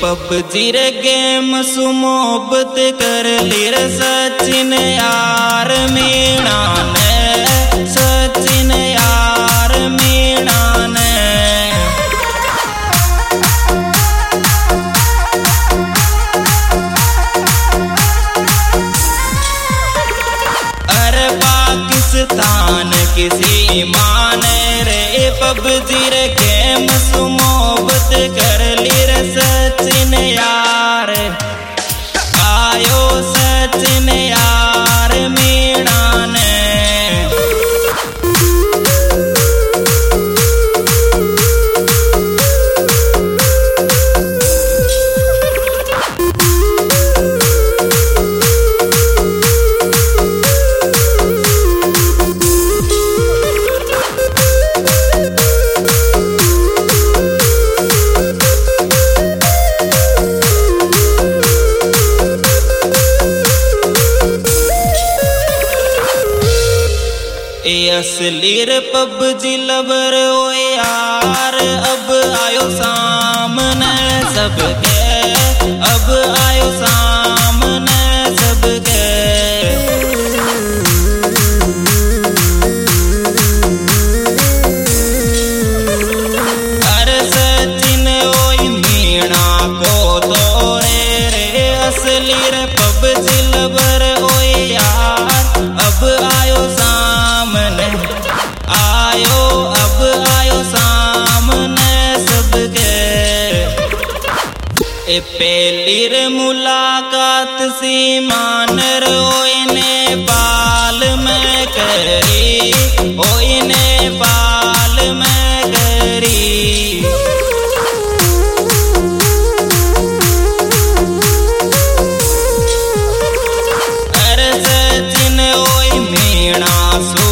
PUBG रे game सु मोहब्बत कर ली रे सचिन यार मीणा ने, सचिन यार मीणा ने। अरे पाकिस्तान किसी माने रे पबजी रे गेम सु मोहब्बत कर ली रे सचिन यार, आयो सचिन यार मीणा ने। असली रे पबजी लवर ओ यार, अब आयो सामने सबके, अब आयो सामने सबके। अरे सचिन ओई मीणा को तो रे असली रे पबजी लवर ओ यार, अब आयो सामने, आयो अब आयो सामने सबके। ए पहली रे मुलाकात सी मान रोए नेपाल में करी, ओए नेपाल में करी। अरे सचिन ओए मीणा सो